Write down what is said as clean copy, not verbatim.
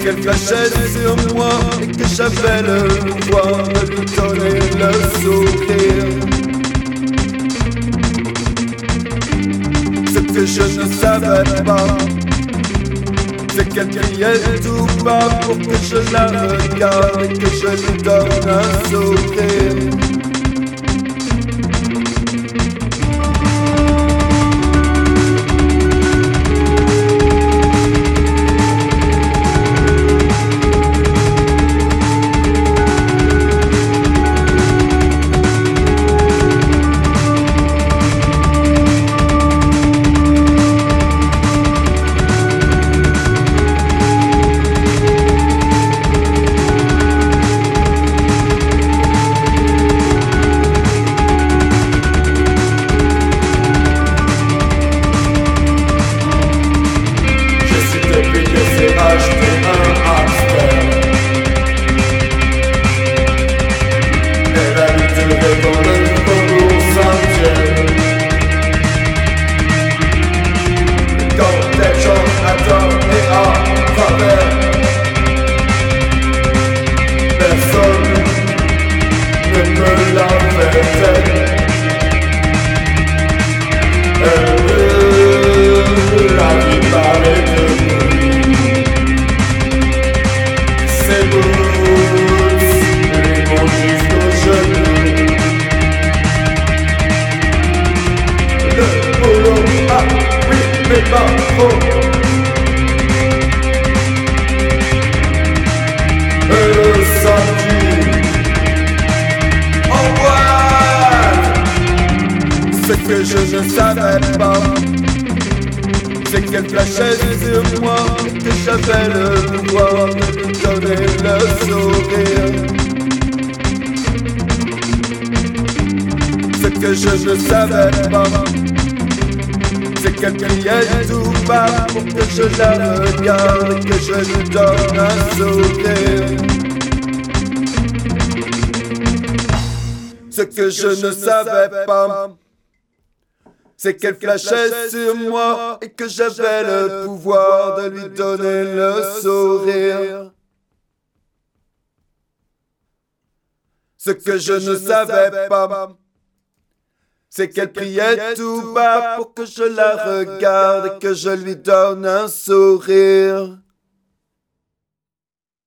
qu'elle flashait sur moi et que j'avais le pouvoir de lui donner le sourire. Ce que je ne savais pas, c'est qu'elle criait tout bas pour que je la regarde et que je lui donne un sourire. Le samedi en boîte. Ce que je ne savais pas, c'est qu'elle flashait sur moi et que j'avais le pouvoir de lui donner le sourire. Ce que je ne savais pas, c'est qu'elle criait tout bas pour que je la regarde et que je lui donne un sourire. Ce que je ne savais pas, c'est qu'elle flashait sur moi et que j'avais le pouvoir de lui donner le sourire. Ce que je ne savais pas, c'est qu'elle priait tout bas pour que je la regarde et que je lui donne un sourire.